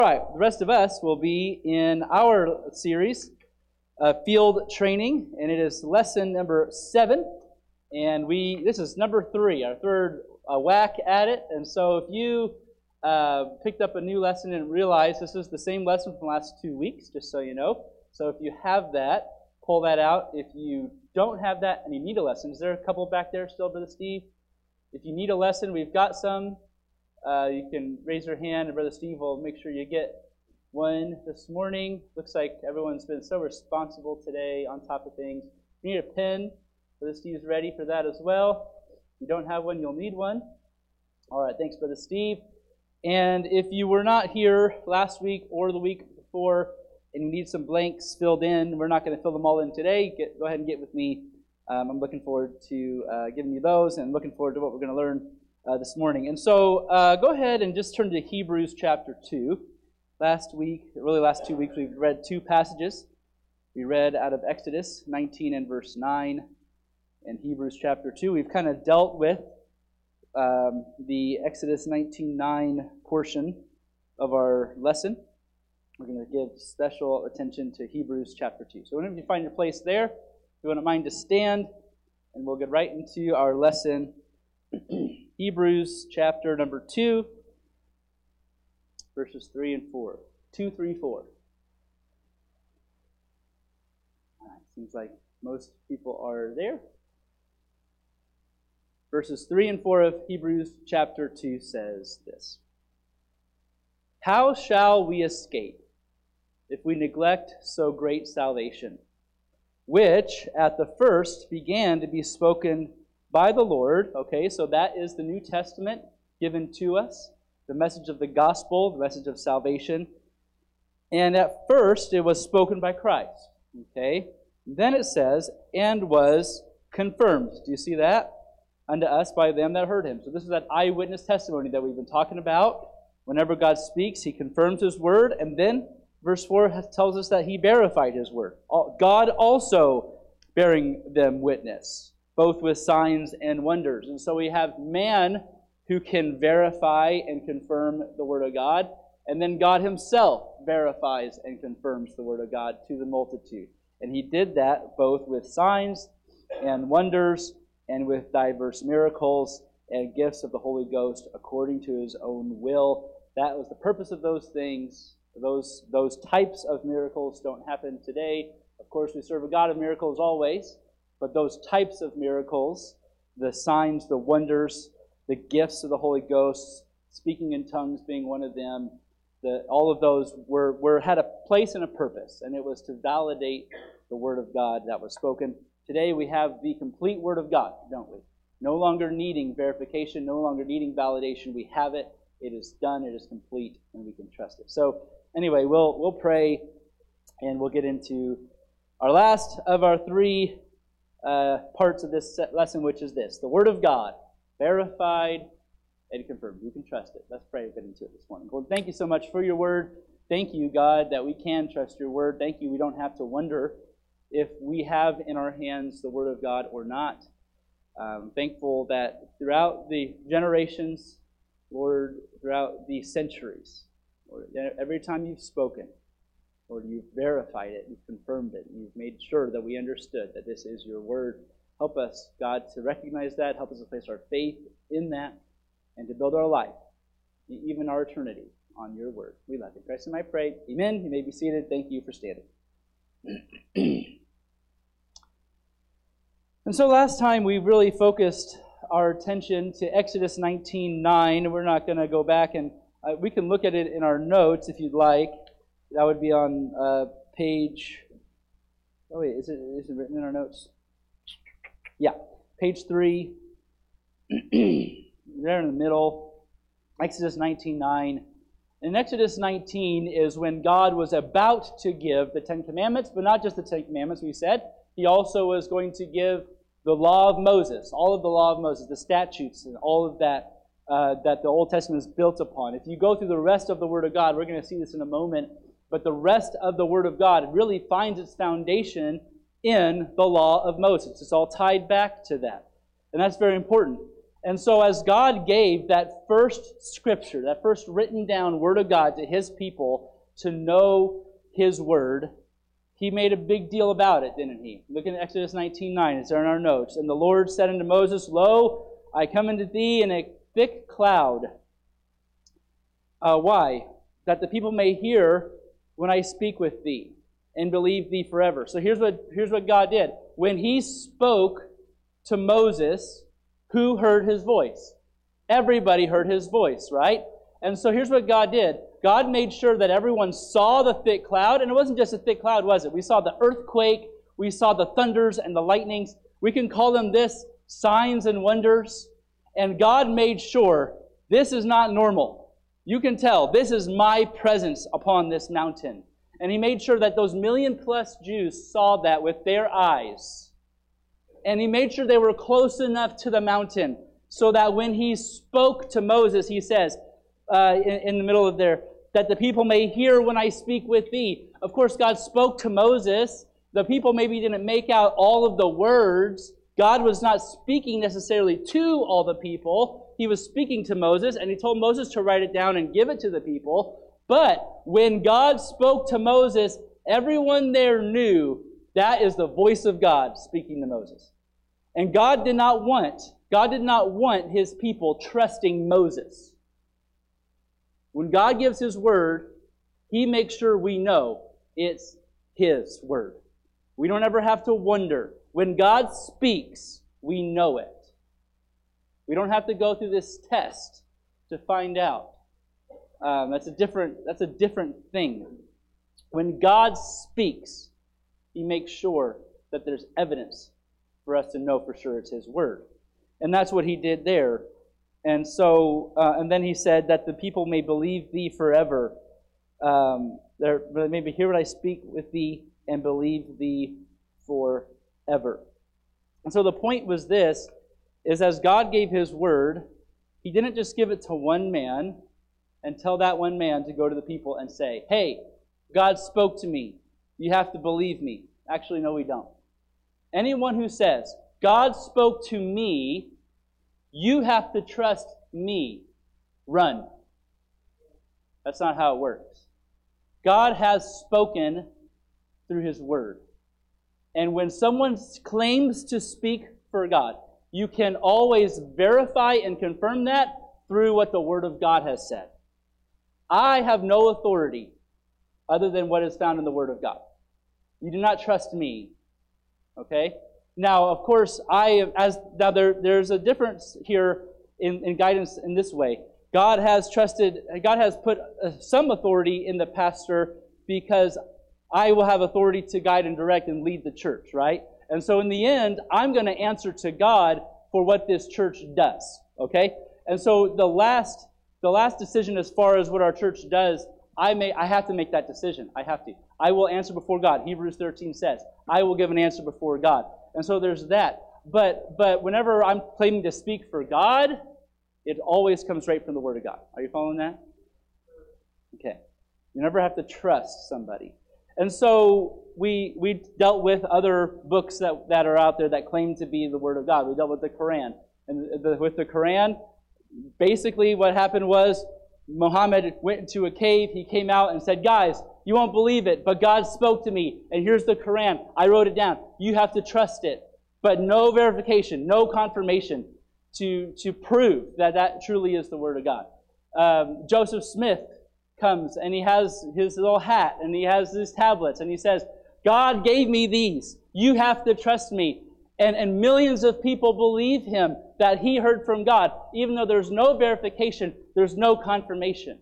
All right, the rest of us will be in our series, Field Training, and it is lesson number 7. And this is number 3, our third whack at it. And so if you picked up a new lesson and realized this is the same lesson from the last 2 weeks, just so you know. So if you have that, pull that out. If you don't have that and you need a lesson, is there a couple back there still, Brother Steve? If you need a lesson, we've got some. You can raise your hand, and Brother Steve will make sure you get one this morning. Looks like everyone's been so responsible today on top of things. If you need a pen, Brother Steve's ready for that as well. If you don't have one, you'll need one. All right, thanks, Brother Steve. And if you were not here last week or the week before and you need some blanks filled in, we're not going to fill them all in today. Go ahead and get with me. I'm looking forward to giving you those and looking forward to what we're going to learn this morning. And so go ahead and just turn to Hebrews chapter 2. Last 2 weeks, we've read 2 passages. We read out of Exodus 19 and verse 9 and Hebrews chapter 2. We've kind of dealt with the Exodus 19:9 portion of our lesson. We're going to give special attention to Hebrews chapter 2. So whenever you find your place there, if you wouldn't mind to stand, and we'll get right into our lesson. Hebrews chapter number 2, verses 3 and 4. 2, 3, 4. Seems like most people are there. Verses 3 and 4 of Hebrews chapter 2 says this. How shall we escape if we neglect so great salvation, which at the first began to be spoken by the Lord? Okay, so that is the New Testament given to us, the message of the gospel, the message of salvation. And at first it was spoken by Christ. Okay, then it says, and was confirmed. Do you see that? Unto us by them that heard him. So this is that eyewitness testimony that we've been talking about. Whenever God speaks, he confirms his word. And then verse 4 tells us that he verified his word. God also bearing them witness, both with signs and wonders. And so we have man who can verify and confirm the word of God. And then God himself verifies and confirms the word of God to the multitude. And he did that both with signs and wonders and with diverse miracles and gifts of the Holy Ghost according to his own will. That was the purpose of those things. Those types of miracles don't happen today. Of course, we serve a God of miracles always, but those types of miracles, the signs, the wonders, the gifts of the Holy Ghost, speaking in tongues being one of them, all of those had a place and a purpose, and it was to validate the Word of God that was spoken. Today we have the complete Word of God, don't we? No longer needing verification, no longer needing validation. We have it. It is done. It is complete, and we can trust it. So anyway, we'll pray, and we'll get into our last of our 3 parts of this lesson, which is this: the Word of God, verified and confirmed. You can trust it. Let's pray and get into it this morning. Lord, thank you so much for your Word. Thank you, God, that we can trust your Word. Thank you, we don't have to wonder if we have in our hands the Word of God or not. I'm thankful that throughout the generations, Lord, throughout the centuries, Lord, every time you've spoken, Lord, you've verified it, you've confirmed it, you've made sure that we understood that this is your Word. Help us, God, to recognize that. Help us to place our faith in that and to build our life, even our eternity, on your Word. We love you. In Christ's name I pray. Amen. You may be seated. Thank you for standing. And so last time we really focused our attention to Exodus 19:9. We're not going to go back, and we can look at it in our notes if you'd like. That would be on page... Oh wait, is it written in our notes? Yeah, page 3. There in the middle. Exodus 19:9. In Exodus 19 is when God was about to give the 10 Commandments, but not just the 10 Commandments, we said. He also was going to give the law of Moses, all of the law of Moses, the statutes, and all of that that the Old Testament is built upon. If you go through the rest of the Word of God, we're going to see this in a moment, but the rest of the Word of God really finds its foundation in the law of Moses. It's all tied back to that. And that's very important. And so as God gave that first scripture, that first written down word of God to his people to know his word, he made a big deal about it, didn't he? Look at Exodus 19:9. It's there in our notes. And the Lord said unto Moses, Lo, I come unto thee in a thick cloud. Why? That the people may hear when I speak with thee and believe thee forever. So here's what God did. When he spoke to Moses, who heard his voice? Everybody heard his voice, right? And so here's what God did. God made sure that everyone saw the thick cloud, and it wasn't just a thick cloud, was it? We saw the earthquake, we saw the thunders and the lightnings. We can call them this signs and wonders. And God made sure this is not normal. You can tell this is my presence upon this mountain. And he made sure that those 1 million+ Jews saw that with their eyes. And he made sure they were close enough to the mountain so that when he spoke to Moses, he says, in the middle of there, that the people may hear when I speak with thee. Of course, God spoke to Moses. The people maybe didn't make out all of the words. God was not speaking necessarily to all the people. He was speaking to Moses, and he told Moses to write it down and give it to the people. But when God spoke to Moses, everyone there knew that is the voice of God speaking to Moses. And God did not want his people trusting Moses. When God gives his word, he makes sure we know it's his word. We don't ever have to wonder. When God speaks, we know it. We don't have to go through this test to find out. That's a different thing. When God speaks, he makes sure that there's evidence for us to know for sure it's his word. And that's what he did there. And so, and then he said that the people may believe thee forever. They may hear what I speak with thee and believe thee forever. And so the point was this, is as God gave his word, he didn't just give it to one man and tell that one man to go to the people and say, hey, God spoke to me. You have to believe me. Actually, no, we don't. Anyone who says, God spoke to me, you have to trust me. Run. That's not how it works. God has spoken through his word. And when someone claims to speak for God, you can always verify and confirm that through what the word of God has said. I have no authority other than what is found in the word of God. You do not trust me. Okay? Now, of course, there's a difference here in guidance in this way. God has put some authority in the pastor because I will have authority to guide and direct and lead the church, right? And so in the end, I'm going to answer to God for what this church does, okay? And so the last decision as far as what our church does, I have to make that decision. I have to. I will answer before God. Hebrews 13 says, I will give an answer before God. And so there's that. But whenever I'm claiming to speak for God, it always comes right from the Word of God. Are you following that? Okay. You never have to trust somebody. And so we dealt with other books that are out there that claim to be the Word of God. We dealt with the Quran. And with the Quran, basically what happened was Muhammad went into a cave. He came out and said, guys, you won't believe it, but God spoke to me. And here's the Quran. I wrote it down. You have to trust it. But no verification, no confirmation to prove that truly is the Word of God. Joseph Smith comes and he has his little hat and he has his tablets and he says, God gave me these. You have to trust me. And millions of people believe him that he heard from God, even though there's no verification, there's no confirmation.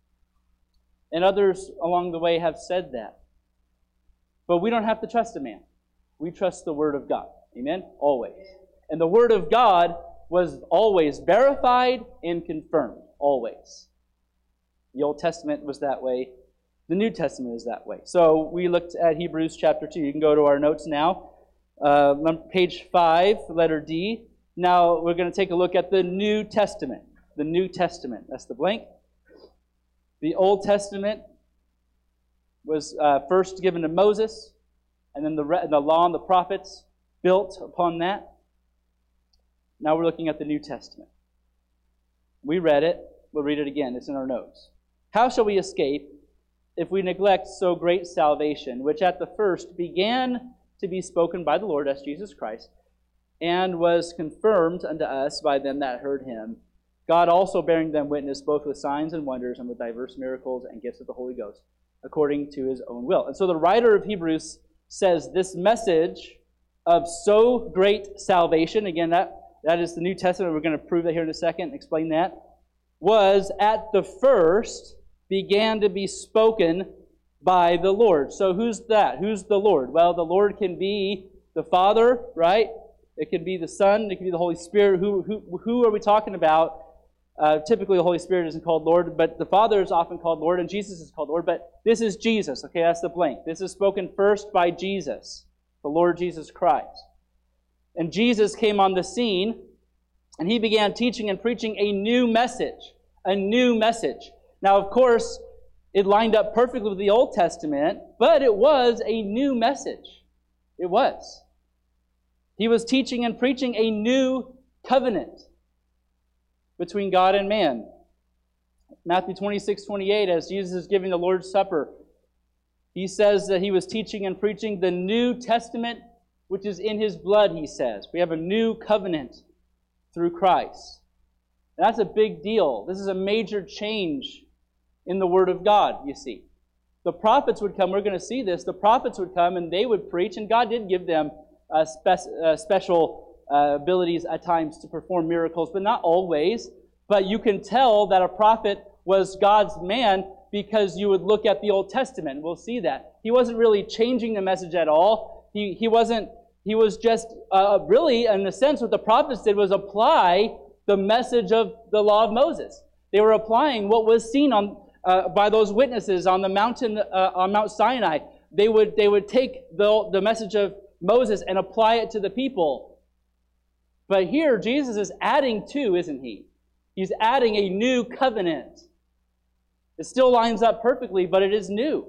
And others along the way have said that. But we don't have to trust a man. We trust the Word of God. Amen? Always. And the Word of God was always verified and confirmed. Always. The Old Testament was that way. The New Testament is that way. So we looked at Hebrews chapter 2. You can go to our notes now. Page 5, letter D. Now we're going to take a look at the New Testament. The New Testament. That's the blank. The Old Testament was first given to Moses, and then the law and the prophets built upon that. Now we're looking at the New Testament. We read it. We'll read it again. It's in our notes. How shall we escape if we neglect so great salvation, which at the first began to be spoken by the Lord, as Jesus Christ, and was confirmed unto us by them that heard him, God also bearing them witness both with signs and wonders and with diverse miracles and gifts of the Holy Ghost, according to his own will. And so the writer of Hebrews says this message of so great salvation, again, that is the New Testament. We're going to prove that here in a second, explain that, was at the first began to be spoken by the Lord. So who's that? Who's the Lord? Well, the Lord can be the Father, right? It can be the Son. It can be the Holy Spirit. Who are we talking about? Typically, the Holy Spirit isn't called Lord, but the Father is often called Lord, and Jesus is called Lord. But this is Jesus. Okay, that's the blank. This is spoken first by Jesus, the Lord Jesus Christ. And Jesus came on the scene, and he began teaching and preaching a new message. A new message. Now, of course, it lined up perfectly with the Old Testament, but it was a new message. It was. He was teaching and preaching a new covenant between God and man. Matthew 26:28, as Jesus is giving the Lord's Supper, he says that he was teaching and preaching the New Testament, which is in his blood, he says. We have a new covenant through Christ. And that's a big deal. This is a major change in the Word of God, you see. The prophets would come, we're going to see this, the prophets would come and they would preach, and God did give them special abilities at times to perform miracles, but not always. But you can tell that a prophet was God's man because you would look at the Old Testament. We'll see that. He wasn't really changing the message at all. He was just really, in a sense, what the prophets did was apply the message of the law of Moses. They were applying what was seen on by those witnesses on the mountain on Mount Sinai. They would take the message of Moses and apply it to the people. But here Jesus is adding to, isn't he? He's adding a new covenant. It still lines up perfectly, but it is new.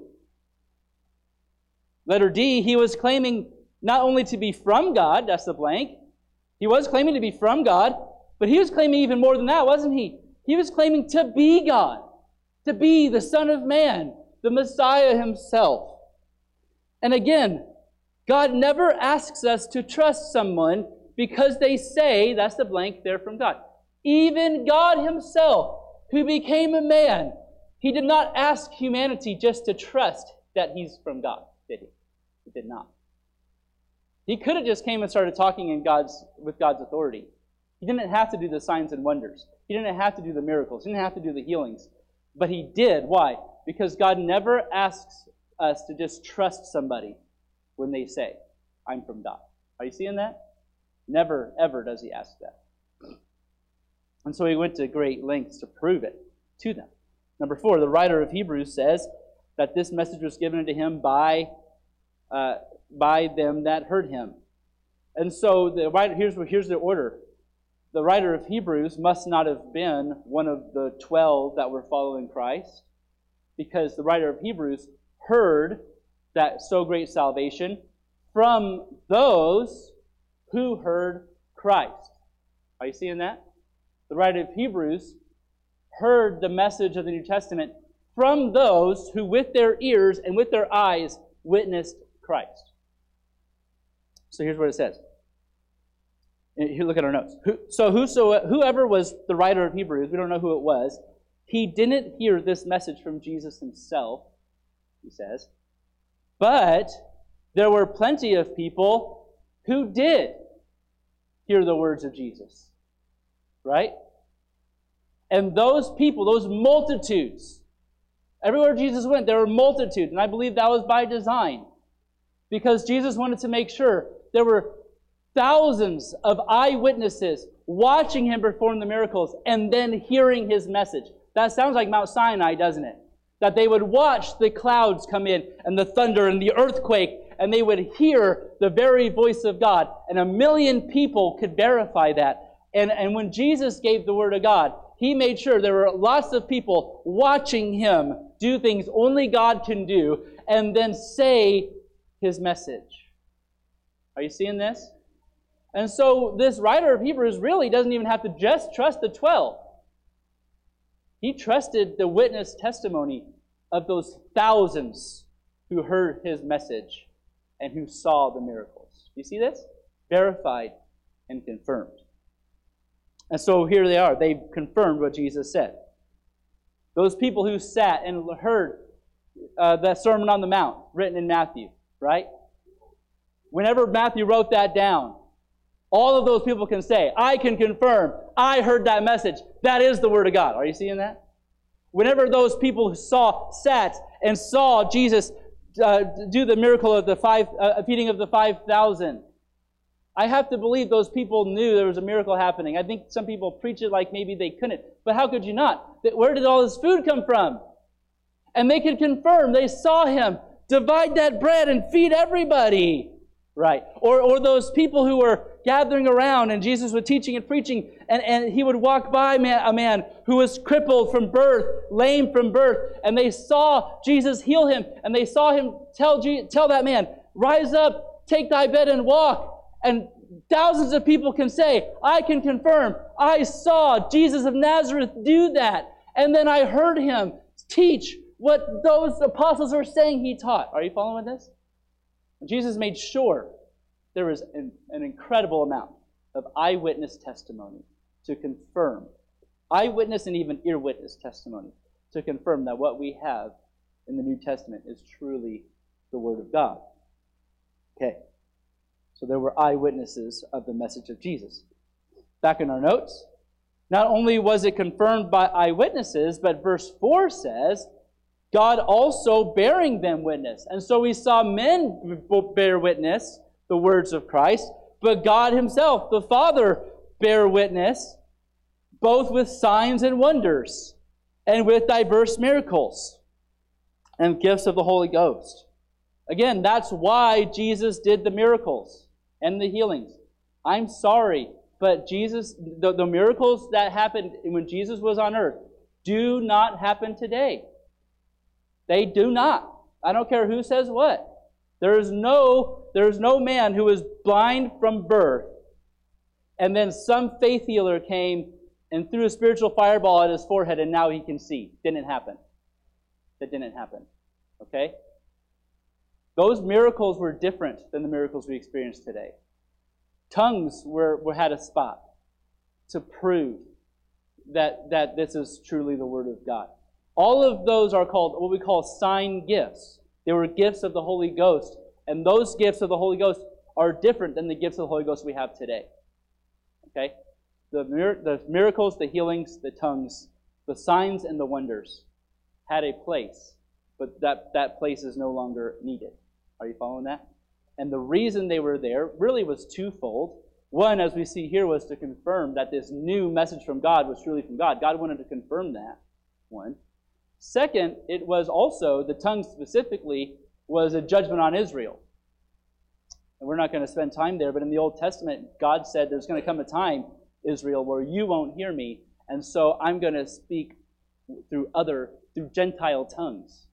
Letter D, he was claiming not only to be from God, that's the blank. He was claiming to be from God, but he was claiming even more than that, wasn't he? He was claiming to be God, to be the Son of Man, the Messiah himself. And again, God never asks us to trust someone because they say, that's the blank, they're from God. Even God himself, who became a man, he did not ask humanity just to trust that he's from God, did he? He did not. He could have just came and started talking with God's authority. He didn't have to do the signs and wonders. He didn't have to do the miracles. He didn't have to do the healings. But he did. Why? Because God never asks us to just trust somebody when they say, I'm from God. Are you seeing that? Never, ever does he ask that. And so he went to great lengths to prove it to them. Number 4, the writer of Hebrews says that this message was given unto him by them that heard him. And so here's the order. The writer of Hebrews must not have been one of the 12 that were following Christ, because the writer of Hebrews heard that so great salvation from those who heard Christ. Are you seeing that? The writer of Hebrews heard the message of the New Testament from those who with their ears and with their eyes witnessed Christ. So here's what it says. Here, look at our notes. Whoever was the writer of Hebrews, we don't know who it was, he didn't hear this message from Jesus himself, he says. But there were plenty of people who did hear the words of Jesus. Right? And those people, those multitudes, everywhere Jesus went, there were multitudes. And I believe that was by design. Because Jesus wanted to make sure there were thousands of eyewitnesses watching him perform the miracles and then hearing his message. That sounds like Mount Sinai, doesn't it? That they would watch the clouds come in and the thunder and the earthquake, and they would hear the very voice of God. And 1 million people could verify that. And when Jesus gave the word of God, he made sure there were lots of people watching him do things only God can do and then say his message. Are you seeing this? And so this writer of Hebrews really doesn't even have to just trust the 12. He trusted the witness testimony of those thousands who heard his message and who saw the miracles. You see this? Verified and confirmed. And so here they are. They've confirmed what Jesus said. Those people who sat and heard that Sermon on the Mount written in Matthew, right? Whenever Matthew wrote that down, all of those people can say, I can confirm, I heard that message. That is the Word of God. Are you seeing that? Whenever those people who sat and saw Jesus do the miracle of the feeding of the 5,000, I have to believe those people knew there was a miracle happening. I think some people preach it like maybe they couldn't. But how could you not? Where did all this food come from? And they could confirm they saw him divide that bread and feed everybody. Right. Or those people who were gathering around and Jesus was teaching and preaching, and he would walk by a man who was crippled from birth, lame from birth, and they saw Jesus heal him, and they saw him tell that man, rise up, take thy bed and walk. And thousands of people can say, I can confirm, I saw Jesus of Nazareth do that. And then I heard him teach what those apostles were saying he taught. Are you following this? Jesus made sure there was an incredible amount of eyewitness testimony to confirm, eyewitness and even ear witness testimony to confirm that what we have in the New Testament is truly the Word of God. Okay, so there were eyewitnesses of the message of Jesus. Back in our notes, not only was it confirmed by eyewitnesses, but verse 4 says, God also bearing them witness. And so we saw men bear witness, the words of Christ, but God himself, the Father, bear witness, both with signs and wonders, and with diverse miracles, and gifts of the Holy Ghost. Again, that's why Jesus did the miracles and the healings. I'm sorry, but Jesus, the miracles that happened when Jesus was on earth do not happen today. They do not. I don't care who says what. There is no man who was blind from birth, and then some faith healer came and threw a spiritual fireball at his forehead, and now he can see. Didn't happen. That didn't happen. Okay? Those miracles were different than the miracles we experience today. Tongues had a spot to prove that this is truly the Word of God. All of those are called what we call sign gifts. They were gifts of the Holy Ghost. And those gifts of the Holy Ghost are different than the gifts of the Holy Ghost we have today. Okay? The miracles, the healings, the tongues, the signs, and the wonders had a place. But that place is no longer needed. Are you following that? And the reason they were there really was twofold. One, as we see here, was to confirm that this new message from God was truly from God. God wanted to confirm that. One. Second, it was also, the tongue specifically, was a judgment on Israel. And we're not going to spend time there, but in the Old Testament, God said there's going to come a time, Israel, where you won't hear me, and so I'm going to speak through Gentile tongues.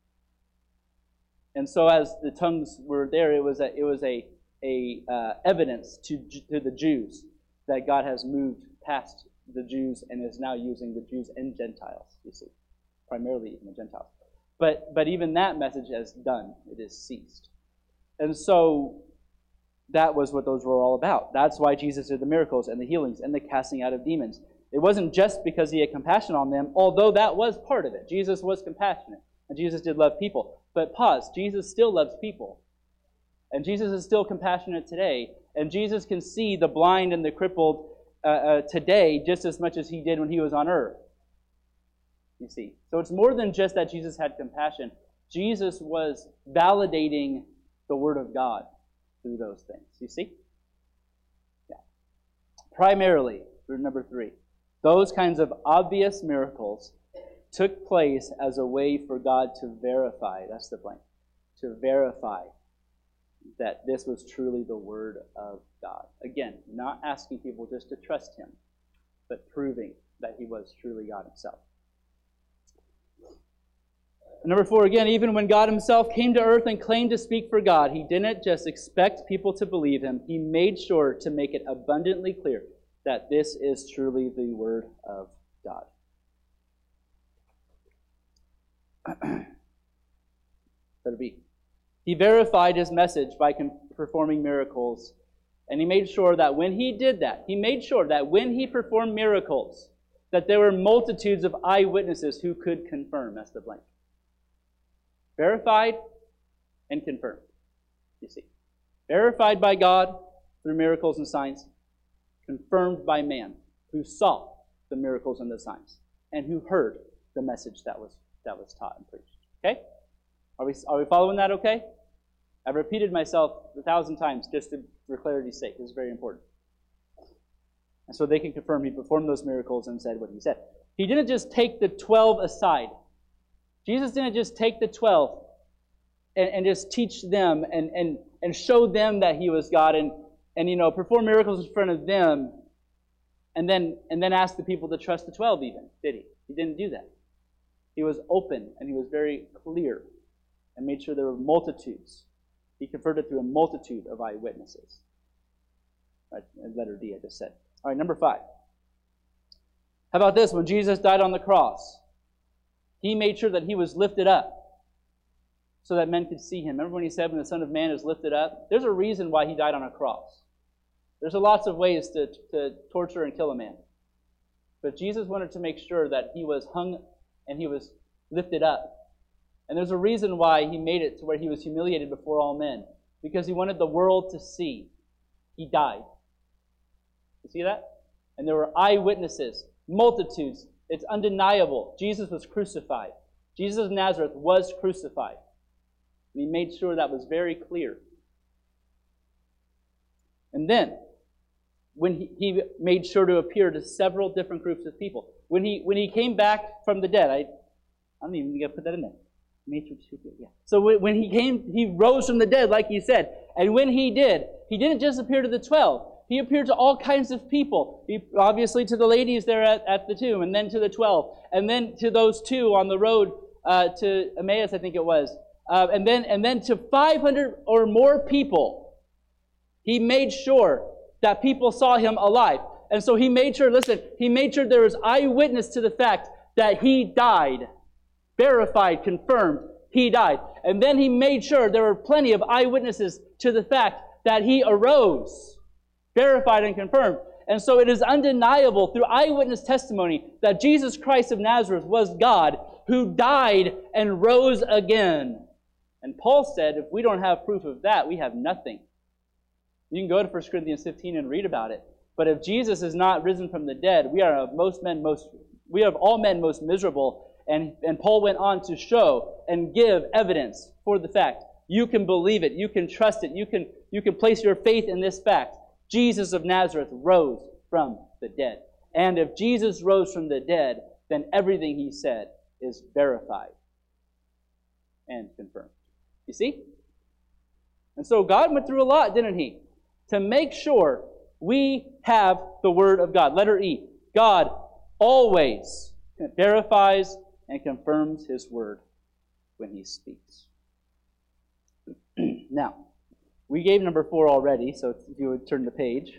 And so as the tongues were there, it was a evidence to the Jews that God has moved past the Jews and is now using the Jews and Gentiles, you see. Primarily even the Gentiles. But even that message has done. It has ceased. And so that was what those were all about. That's why Jesus did the miracles and the healings and the casting out of demons. It wasn't just because he had compassion on them, although that was part of it. Jesus was compassionate, and Jesus did love people. But pause, Jesus still loves people. And Jesus is still compassionate today. And Jesus can see the blind and the crippled today just as much as he did when he was on earth. You see. So it's more than just that Jesus had compassion. Jesus was validating the Word of God through those things. You see? Yeah. Primarily, through number 3, those kinds of obvious miracles took place as a way for God to verify, that's the point, to verify that this was truly the Word of God. Again, not asking people just to trust him, but proving that he was truly God himself. Number 4, again, even when God himself came to earth and claimed to speak for God, he didn't just expect people to believe him. He made sure to make it abundantly clear that this is truly the Word of God. Letter B. He verified his message by performing miracles. And he made sure that when he did that, when he performed miracles, that there were multitudes of eyewitnesses who could confirm. That's the blank. Verified and confirmed. You see. Verified by God through miracles and signs. Confirmed by man who saw the miracles and the signs. And who heard the message that was taught and preached. Okay? Are we following that okay? I've repeated myself 1,000 times just for clarity's sake. This is very important. And so they can confirm he performed those miracles and said what he said. He didn't just take the 12 aside. Jesus didn't just take the 12 and just teach them and show them that he was God and perform miracles in front of them and then ask the people to trust the 12 even, did he? He didn't do that. He was open and he was very clear and made sure there were multitudes. He converted through a multitude of eyewitnesses. Right, letter D, I just said. All right, number 5. How about this? When Jesus died on the cross, he made sure that he was lifted up so that men could see him. Remember when he said, when the Son of Man is lifted up? There's a reason why he died on a cross. There's lots of ways to torture and kill a man. But Jesus wanted to make sure that he was hung and he was lifted up. And there's a reason why he made it to where he was humiliated before all men. Because he wanted the world to see. He died. You see that? And there were eyewitnesses, multitudes. It's undeniable. Jesus was crucified. Jesus of Nazareth was crucified. And he made sure that was very clear. And then, when he made sure to appear to several different groups of people. When he came back from the dead, I don't even think I put that in there. Yeah. So when he came, he rose from the dead, like he said. And when he did, he didn't just appear to the 12. He appeared to all kinds of people. Obviously to the ladies there at the tomb, and then to the 12, and then to those 2 on the road to Emmaus, I think it was, and then to 500 or more people. He made sure that people saw him alive. And so he made sure, there was eyewitness to the fact that he died. Verified, confirmed, he died. And then he made sure there were plenty of eyewitnesses to the fact that he arose. Verified and confirmed. And so it is undeniable through eyewitness testimony that Jesus Christ of Nazareth was God who died and rose again. And Paul said, if we don't have proof of that, we have nothing. You can go to 1 Corinthians 15 and read about it. But if Jesus is not risen from the dead, we are of all men most miserable. And Paul went on to show and give evidence for the fact. You can believe it. You can trust it. You can place your faith in this fact. Jesus of Nazareth rose from the dead. And if Jesus rose from the dead, then everything he said is verified and confirmed. You see? And so God went through a lot, didn't he? To make sure we have the Word of God. Letter E. God always verifies and confirms His Word when He speaks. Now, we gave number 4 already, so if you would turn the page.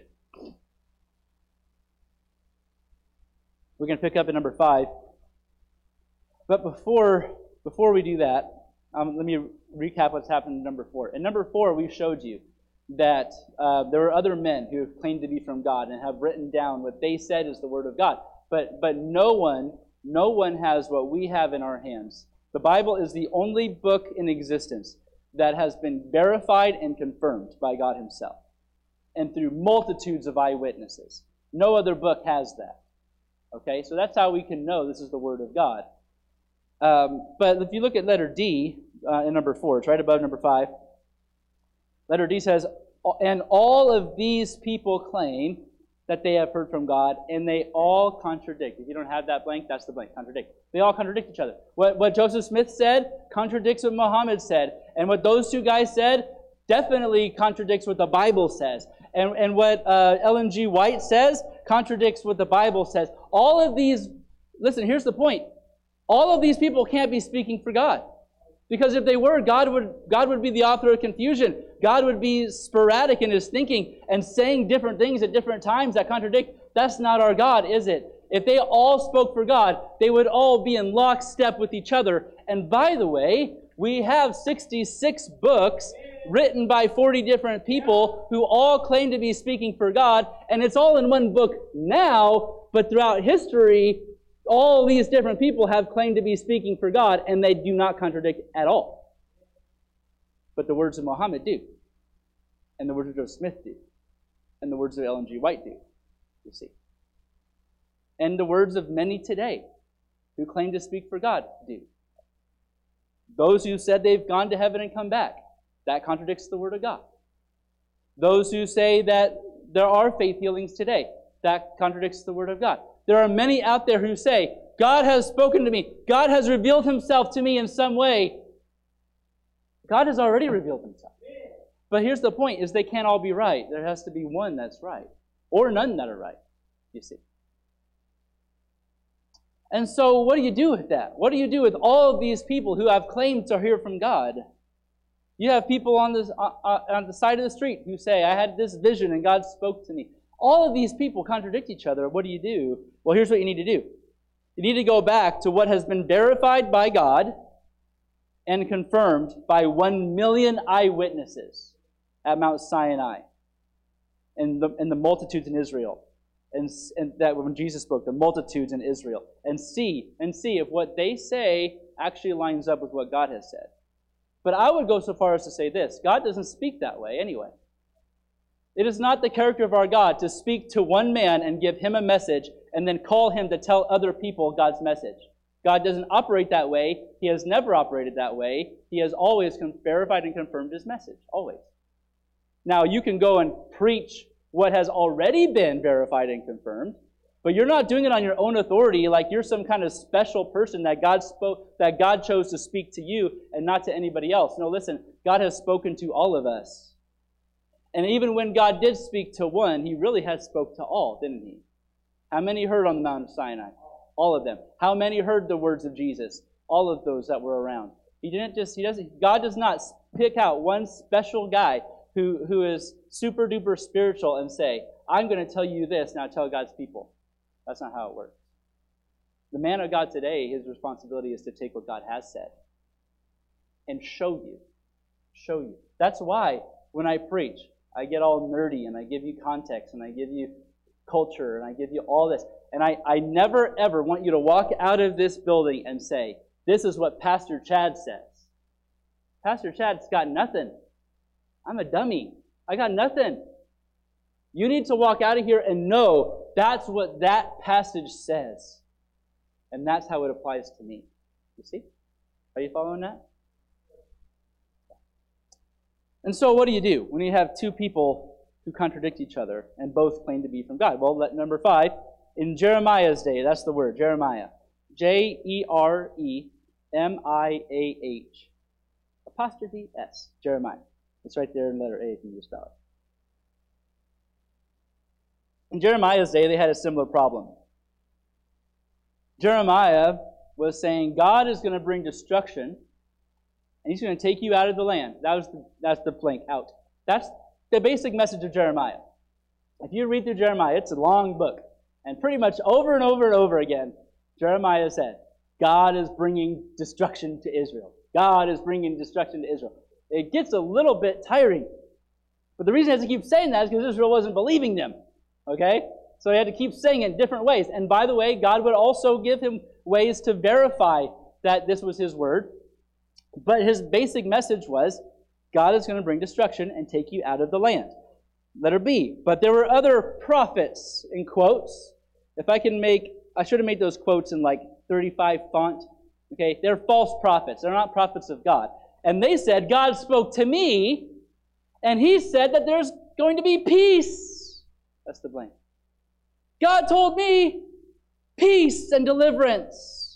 We're going to pick up at number 5. But before we do that, let me recap what's happened in number 4. In number 4, we showed you that there are other men who have claimed to be from God and have written down what they said is the Word of God. But no one has what we have in our hands. The Bible is the only book in existence that has been verified and confirmed by God Himself, and through multitudes of eyewitnesses. No other book has that. Okay, so that's how we can know this is the Word of God. But if you look at letter D in number 4, it's right above number 5. Letter D says, and all of these people claim that they have heard from God, and they all contradict. If you don't have that blank, that's the blank. Contradict. They all contradict each other. What Joseph Smith said contradicts what Muhammad said. And what those 2 guys said definitely contradicts what the Bible says. And what Ellen G. White says contradicts what the Bible says. All of these, listen, here's the point. All of these people can't be speaking for God. Because if they were, God would be the author of confusion. God would be sporadic in His thinking and saying different things at different times that contradict. That's not our God, is it? If they all spoke for God, they would all be in lockstep with each other. And by the way, we have 66 books written by 40 different people who all claim to be speaking for God, and it's all in one book now, but throughout history, all these different people have claimed to be speaking for God, and they do not contradict at all. But the words of Muhammad do, and the words of Joseph Smith do, and the words of Ellen G. White do, you see. And the words of many today who claim to speak for God do. Those who said they've gone to heaven and come back, that contradicts the Word of God. Those who say that there are faith healings today, that contradicts the Word of God. There are many out there who say, God has spoken to me. God has revealed Himself to me in some way. God has already revealed Himself. But here's the point, is they can't all be right. There has to be one that's right, or none that are right, you see. And so what do you do with that? What do you do with all of these people who have claimed to hear from God? You have people on the side of the street who say, I had this vision and God spoke to me. All of these people contradict each other. What do you do? Well, here's what you need to do. You need to go back to what has been verified by God and confirmed by 1 million eyewitnesses at Mount Sinai and the multitudes in Israel. And that when Jesus spoke, the multitudes in Israel. And see if what they say actually lines up with what God has said. But I would go so far as to say this. God doesn't speak that way anyway. It is not the character of our God to speak to one man and give him a message and then call him to tell other people God's message. God doesn't operate that way. He has never operated that way. He has always verified and confirmed His message. Always. Now, you can go and preach what has already been verified and confirmed, but you're not doing it on your own authority like you're some kind of special person that God chose to speak to you and not to anybody else. No, listen, God has spoken to all of us. And even when God did speak to one, He really has spoke to all, didn't He? How many heard on the Mount of Sinai? All of them. How many heard the words of Jesus? All of those that were around. God does not pick out one special guy who is super duper spiritual and say, I'm going to tell you this, now tell God's people. That's not how it works. The man of God today, his responsibility is to take what God has said and show you. Show you. That's why when I preach, I get all nerdy and I give you context and I give you culture and I give you all this. And I never ever want you to walk out of this building and say, this is what Pastor Chad says. Pastor Chad's got nothing. I'm a dummy. I got nothing. You need to walk out of here and know that's what that passage says. And that's how it applies to me. You see? Are you following that? And so what do you do when you have two people who contradict each other and both claim to be from God? Well, number 5, in Jeremiah's day, that's the word, Jeremiah. Jeremiah. Apostrophe S, Jeremiah. It's right there in letter A if you just spell it. In Jeremiah's day, they had a similar problem. Jeremiah was saying, God is going to bring destruction, and He's going to take you out of the land. That's the blank, out. That's the basic message of Jeremiah. If you read through Jeremiah, it's a long book. And pretty much over and over and over again, Jeremiah said, God is bringing destruction to Israel. God is bringing destruction to Israel. It gets a little bit tiring. But the reason he has to keep saying that is because Israel wasn't believing them. Okay? So he had to keep saying it in different ways. And by the way, God would also give him ways to verify that this was His word. But his basic message was, God is going to bring destruction and take you out of the land. Letter B. But there were other prophets, in quotes. I should have made those quotes in like 35 font. Okay? They're false prophets. They're not prophets of God. And they said, God spoke to me, and He said that there's going to be peace. That's the blank. God told me peace and deliverance.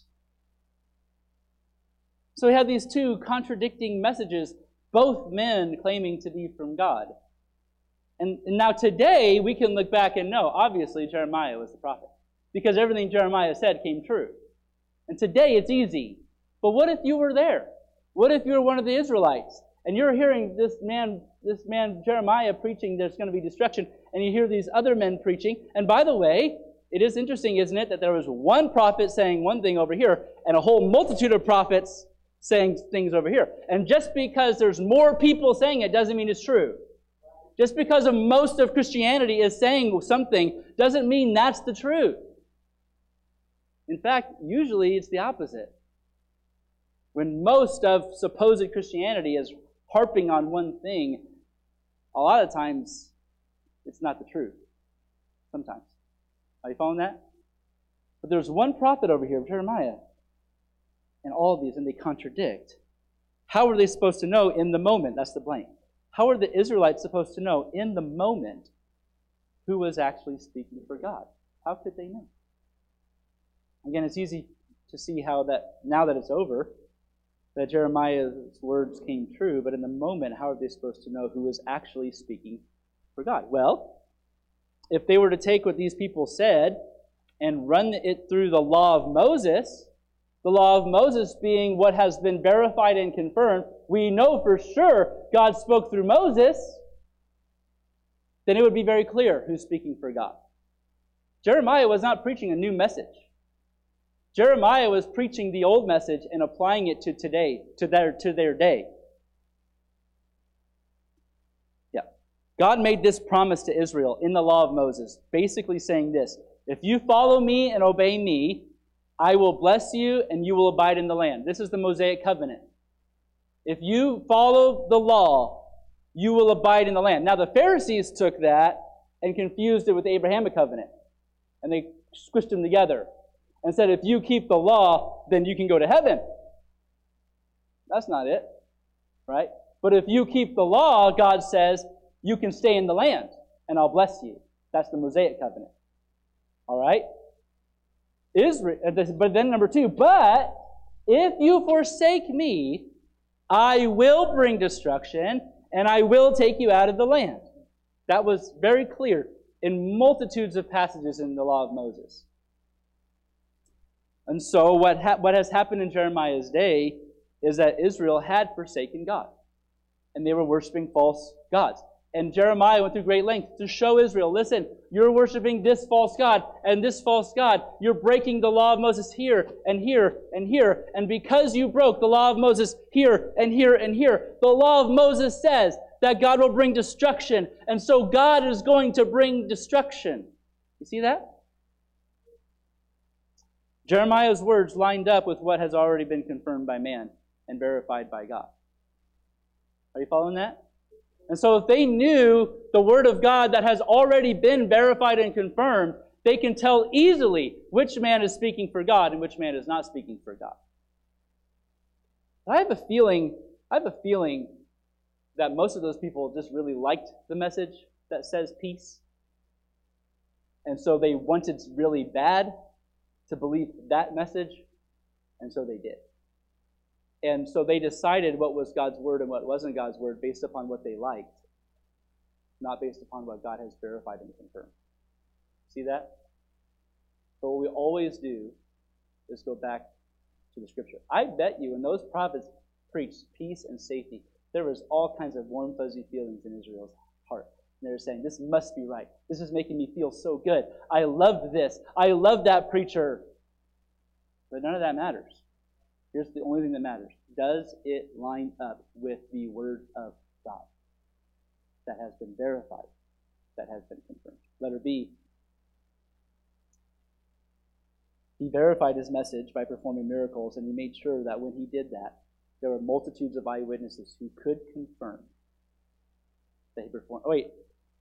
So we have these two contradicting messages, both men claiming to be from God. And now today, we can look back and know, obviously, Jeremiah was the prophet. Because everything Jeremiah said came true. And today, it's easy. But what if you were there? What if you're one of the Israelites and you're hearing this man Jeremiah preaching there's going to be destruction, and you hear these other men preaching? And by the way, it is interesting, isn't it, that there was one prophet saying one thing over here and a whole multitude of prophets saying things over here. And just because there's more people saying it doesn't mean it's true. Just because of most of Christianity is saying something doesn't mean that's the truth. In fact, usually it's the opposite. When most of supposed Christianity is harping on one thing, a lot of times it's not the truth. Sometimes. Are you following that? But there's one prophet over here, Jeremiah, and all of these, and they contradict. How are they supposed to know in the moment? That's the blank. How are the Israelites supposed to know in the moment who was actually speaking for God? How could they know? Again, it's easy to see how that, now that it's over, that Jeremiah's words came true, but in the moment, how are they supposed to know who was actually speaking for God? Well, if they were to take what these people said and run it through the law of Moses, the law of Moses being what has been verified and confirmed, we know for sure God spoke through Moses, then it would be very clear who's speaking for God. Jeremiah was not preaching a new message. Jeremiah was preaching the old message and applying it to today, to their day. Yeah. God made this promise to Israel in the law of Moses, basically saying this: if you follow me and obey me, I will bless you and you will abide in the land. This is the Mosaic covenant. If you follow the law, you will abide in the land. Now the Pharisees took that and confused it with the Abrahamic covenant. And they squished them together and said, if you keep the law, then you can go to heaven. That's not it, right? But if you keep the law, God says, you can stay in the land and I'll bless you. That's the Mosaic covenant. All right? But then number 2, but if you forsake me, I will bring destruction and I will take you out of the land. That was very clear in multitudes of passages in the law of Moses. And so what has happened in Jeremiah's day is that Israel had forsaken God. And they were worshiping false gods. And Jeremiah went through great lengths to show Israel, listen, you're worshiping this false god and this false god. You're breaking the law of Moses here and here and here. And because you broke the law of Moses here and here and here, the law of Moses says that God will bring destruction. And so God is going to bring destruction. You see that? Jeremiah's words lined up with what has already been confirmed by man and verified by God. Are you following that? And so if they knew the Word of God that has already been verified and confirmed, they can tell easily which man is speaking for God and which man is not speaking for God. But I have a feeling that most of those people just really liked the message that says peace. And so they wanted really bad to believe that message, and so they did. And so they decided what was God's word and what wasn't God's word based upon what they liked, not based upon what God has verified and confirmed. See that? But what we always do is go back to the Scripture. I bet you when those prophets preached peace and safety, there was all kinds of warm, fuzzy feelings in Israel's heart. And they were saying, this must be right. This is making me feel so good. I love this. I love that preacher. But none of that matters. Here's the only thing that matters. Does it line up with the Word of God that has been verified, that has been confirmed? Letter B. He verified his message by performing miracles, and he made sure that when he did that, there were multitudes of eyewitnesses who could confirm that he performed. Oh, wait.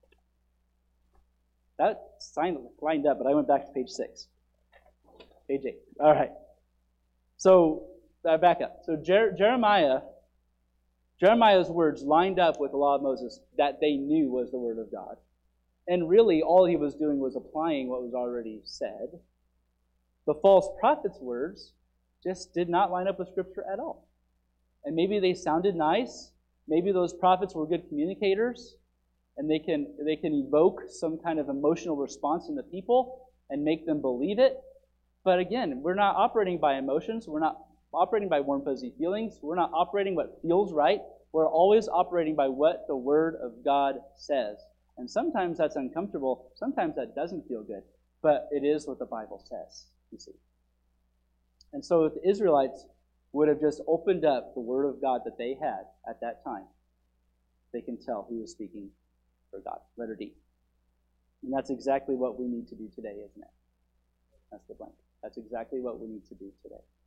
That lined up, but I went back to page 6. Page 8. All right. So, back up. So Jeremiah's words lined up with the law of Moses that they knew was the word of God. And really, all he was doing was applying what was already said. The false prophet's words just did not line up with Scripture at all. And maybe they sounded nice. Maybe those prophets were good communicators. And they can evoke some kind of emotional response in the people and make them believe it. But again, we're not operating by emotions. We're not operating by warm, fuzzy feelings. We're not operating what feels right. We're always operating by what the Word of God says. And sometimes that's uncomfortable. Sometimes that doesn't feel good. but it is what the Bible says, you see. And so if the Israelites would have just opened up the Word of God that they had at that time, they can tell who is speaking for God. Letter D. And that's exactly what we need to do today, isn't it? That's the blank. That's exactly what we need to do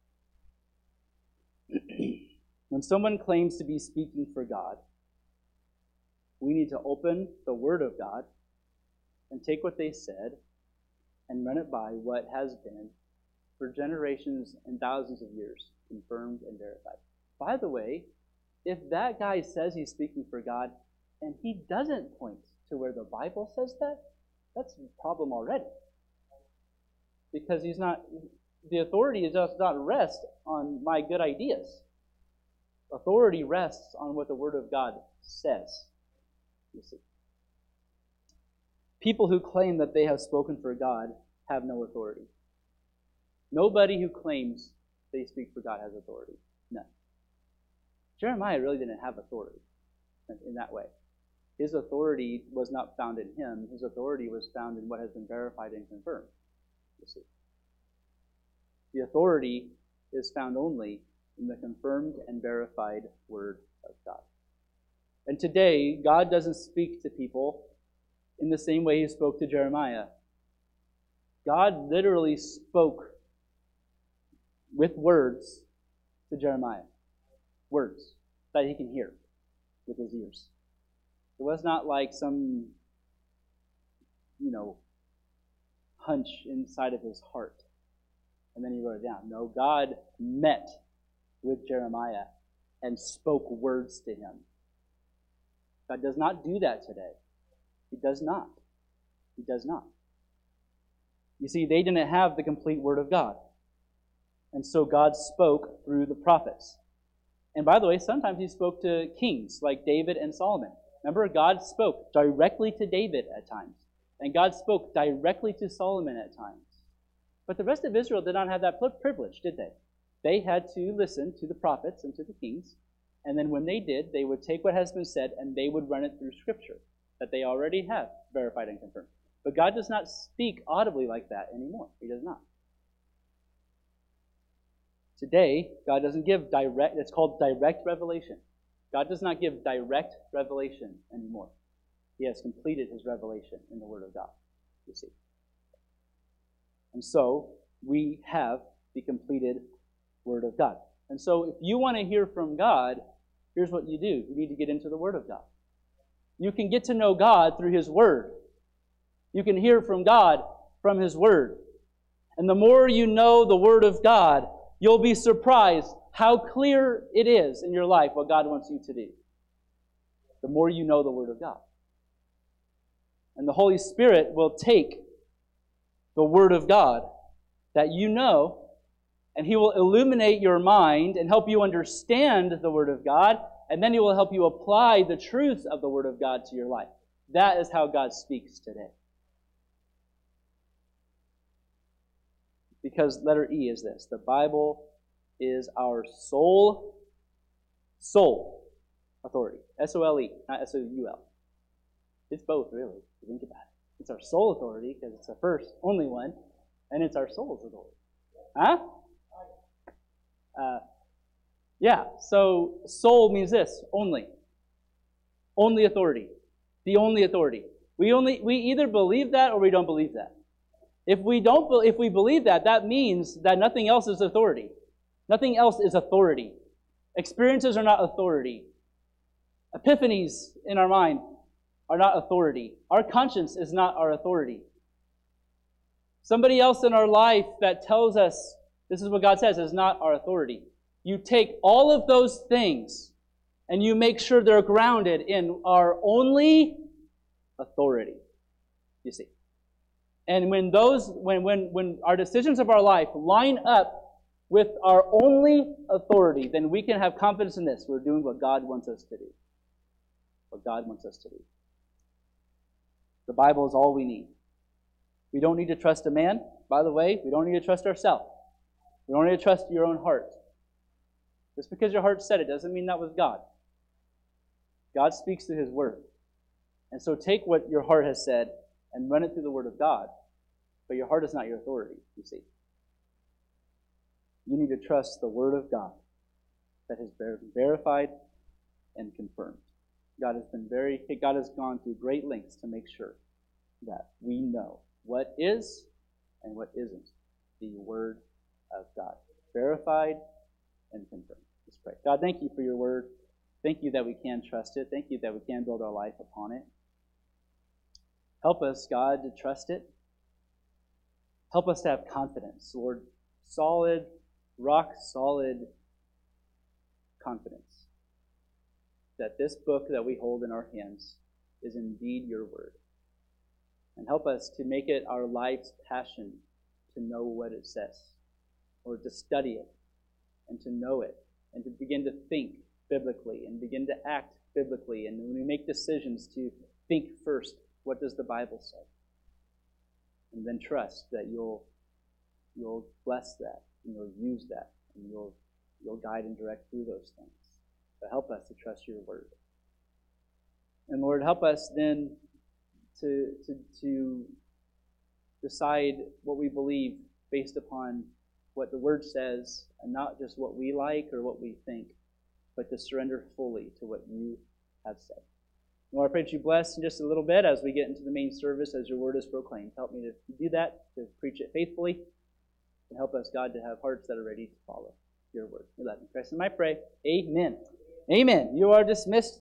today. When someone claims to be speaking for God, we need to open the Word of God and take what they said and run it by what has been for generations and thousands of years, confirmed and verified. By the way, if that guy says he's speaking for God and he doesn't point to where the Bible says that, that's a problem already. Because the authority does not rest on my good ideas. Authority rests on what the Word of God says. You see. People who claim that they have spoken for God have no authority. Nobody who claims they speak for God has authority. None. Jeremiah really didn't have authority in that way. His authority was not found in him. His authority was found in what has been verified and confirmed. You see. The authority is found only in the confirmed and verified Word of God. And today, God doesn't speak to people in the same way He spoke to Jeremiah. God literally spoke with words to Jeremiah. Words that he can hear with his ears. It was not like some, hunch inside of his heart. And then he wrote it down. No, God met with Jeremiah and spoke words to him. God does not do that today. He does not. He does not. You see, they didn't have the complete Word of God. And so God spoke through the prophets. And by the way, sometimes He spoke to kings like David and Solomon. Remember, God spoke directly to David at times. And God spoke directly to Solomon at times. But the rest of Israel did not have that privilege, did they? They had to listen to the prophets and to the kings. And then when they did, they would take what has been said and they would run it through Scripture that they already have verified and confirmed. But God does not speak audibly like that anymore. He does not. Today, God doesn't give direct, it's called direct revelation. God does not give direct revelation anymore. He has completed His revelation in the Word of God, you see. And so, we have the completed Word of God. And so, if you want to hear from God, here's what you do. You need to get into the Word of God. You can get to know God through His Word. You can hear from God from His Word. And the more you know the Word of God, you'll be surprised how clear it is in your life what God wants you to do. The more you know the Word of God. And the Holy Spirit will take the Word of God that you know, and He will illuminate your mind and help you understand the Word of God, and then He will help you apply the truths of the Word of God to your life. That is how God speaks today. Because letter E is this. The Bible is our sole authority. S-O-L-E, not S-O-U-L. It's both, really, if you think about it. It's our sole authority, because it's the first, only one, and it's our soul's authority. Huh? Yeah, so soul means this, only. Only authority. The only authority. We either believe that or we don't believe that. If we believe that, that means that nothing else is authority. Nothing else is authority. Experiences are not authority. Epiphanies in our mind are not authority. Our conscience is not our authority. Somebody else in our life that tells us this is what God says is not our authority. You take all of those things and you make sure they're grounded in our only authority. You see. And when our decisions of our life line up with our only authority, then we can have confidence in this. We're doing what God wants us to do. What God wants us to do. The Bible is all we need. We don't need to trust a man. By the way, we don't need to trust ourselves. We don't need to trust your own heart. Just because your heart said it doesn't mean that was God. God speaks through His Word. And so take what your heart has said and run it through the Word of God. But your heart is not your authority, you see. You need to trust the Word of God that has been verified and confirmed. God has gone through great lengths to make sure that we know what is and what isn't the Word of God. Verified and confirmed. Let's pray. God, thank you for your Word. Thank you that we can trust it. Thank you that we can build our life upon it. Help us, God, to trust it. Help us to have confidence, Lord. Solid, rock-solid confidence that this book that we hold in our hands is indeed your Word. And help us to make it our life's passion to know what it says, or to study it, and to know it, and to begin to think biblically, and begin to act biblically. And when we make decisions, to think first, what does the Bible say? And then trust that you'll bless that, and you'll use that, and you'll guide and direct through those things. But help us to trust your Word. And Lord, help us then to decide what we believe based upon what the Word says, and not just what we like or what we think, but to surrender fully to what you have said. Lord, I pray that you bless in just a little bit as we get into the main service, as your Word is proclaimed. Help me to do that, to preach it faithfully, and help us, God, to have hearts that are ready to follow your Word. We love you, Christ, and I pray, amen. Amen. You are dismissed.